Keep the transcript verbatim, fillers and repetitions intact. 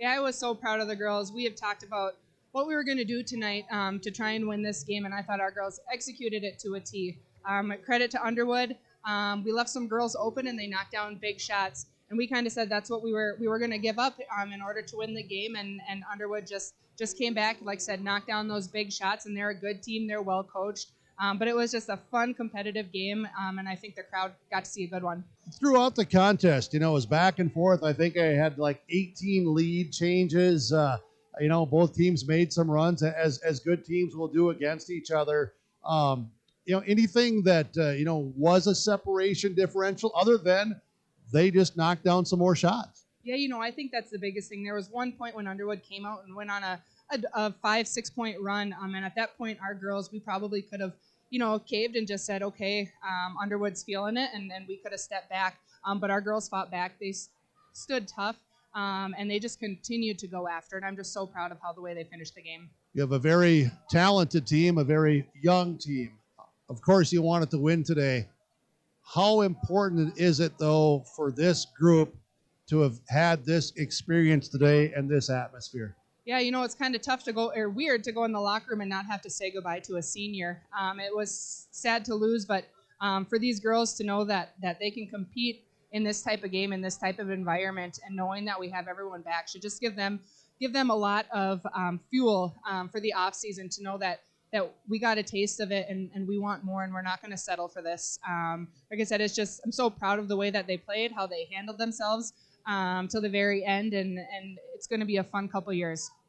Yeah, I was so proud of the girls. We have talked about what we were going to do tonight um, to try and win this game, and I thought our girls executed it to a T. Um, credit to Underwood. Um, we left some girls open, and they knocked down big shots. And we kind of said that's what we were we were going to give up um, in order to win the game. And, and Underwood just just came back, like I said, knocked down those big shots. And they're a good team. They're well coached. Um, but it was just a fun, competitive game, um, and I think the crowd got to see a good one. Throughout the contest, you know, it was back and forth. I think I had like eighteen lead changes. Uh, you know, both teams made some runs, as as good teams will do against each other. Um, you know, anything that uh, you know was a separation differential, other than they just knocked down some more shots. Yeah, you know, I think that's the biggest thing. There was one point when Underwood came out and went on a a, a five, six point run. Um, and at that point, our girls, we probably could have, you know, caved and just said, okay, um, Underwood's feeling it, and then we could have stepped back. Um, but our girls fought back. They s- stood tough, um, and they just continued to go after it. I'm just so proud of how the way they finished the game. You have a very talented team, a very young team. Of course, you wanted to win today. How important is it, though, for this group to have had this experience today and this atmosphere? Yeah, you know, it's kind of tough to go, or weird to go in the locker room and not have to say goodbye to a senior. Um, it was sad to lose, but um, for these girls to know that that they can compete in this type of game, in this type of environment, and knowing that we have everyone back should just give them give them a lot of um, fuel um, for the off season to know that that we got a taste of it and, and we want more, and we're not going to settle for this. Um, like I said, it's just I'm so proud of the way that they played, how they handled themselves um, till the very end, and and it's going to be a fun couple years.